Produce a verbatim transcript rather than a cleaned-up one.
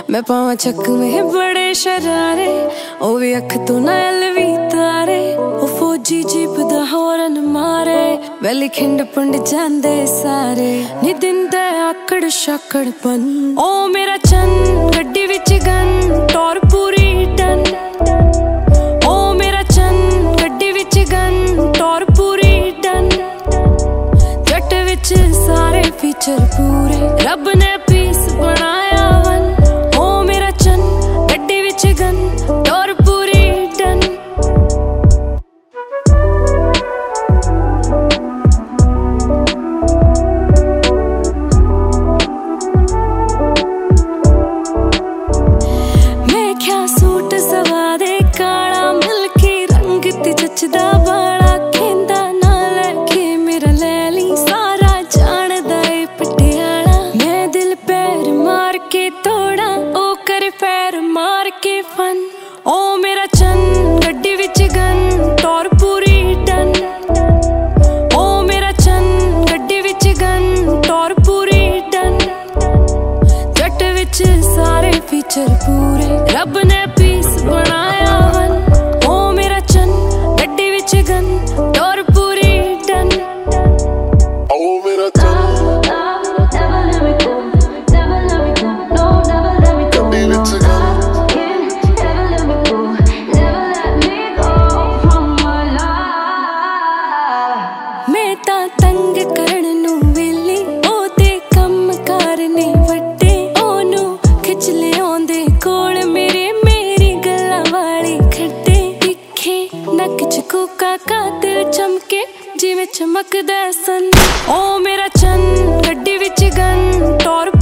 मैं पावा चक में बड़े शरारे, ओ भी अख तो नैल भी तारे। ओ फौजी जीप दा हॉर्न मारे, वैली खिंड पुंड जांदे सारे। नी दिंदे आकड़ शाकड़ पन, ओ मेरा चन गड्डी विच गन, टोर पूरी डन। ओ मेरा चन गड्डी विच गन, टोर पूरी डन। जट विच सारे फीचर पूरे, रब ने पीस बनाया वन। ओ मेरा चन गड्डी विच गन, टोर पूरी डन। मैं क्या सूट सवा दे काला, मिल्की रंग ते जचदा बाड़ा। खेंदा ना लेके मेरा लैली, सारा जानदा ए पटियाला। मैं दिल पैर मार के तोड़ा, ओ कर पैर मार के फन। ओ मेरा चन गड्डी विच गन, टोर पूरी डन। ओ मेरा चन गड्डी विच गन, टोर पूरी डन। जट विच सारे फीचर पूरे, रब ने पीस बनाया वन। ओ मेरा चन गड्डी विच गन, टोर पूरी डन। ओ मेरा चन मैं तां तंग करन नू वेली, ओ ते कम करने वड्डे। ओनू खिच लिआउंदे कोल मेरे, मेरी गल्लां वाले खड्डे। दिखे नक च कूका का, दिल चमके जिवें चमकदा सन। ओ मेरा चन गड्डी विच गन, टोर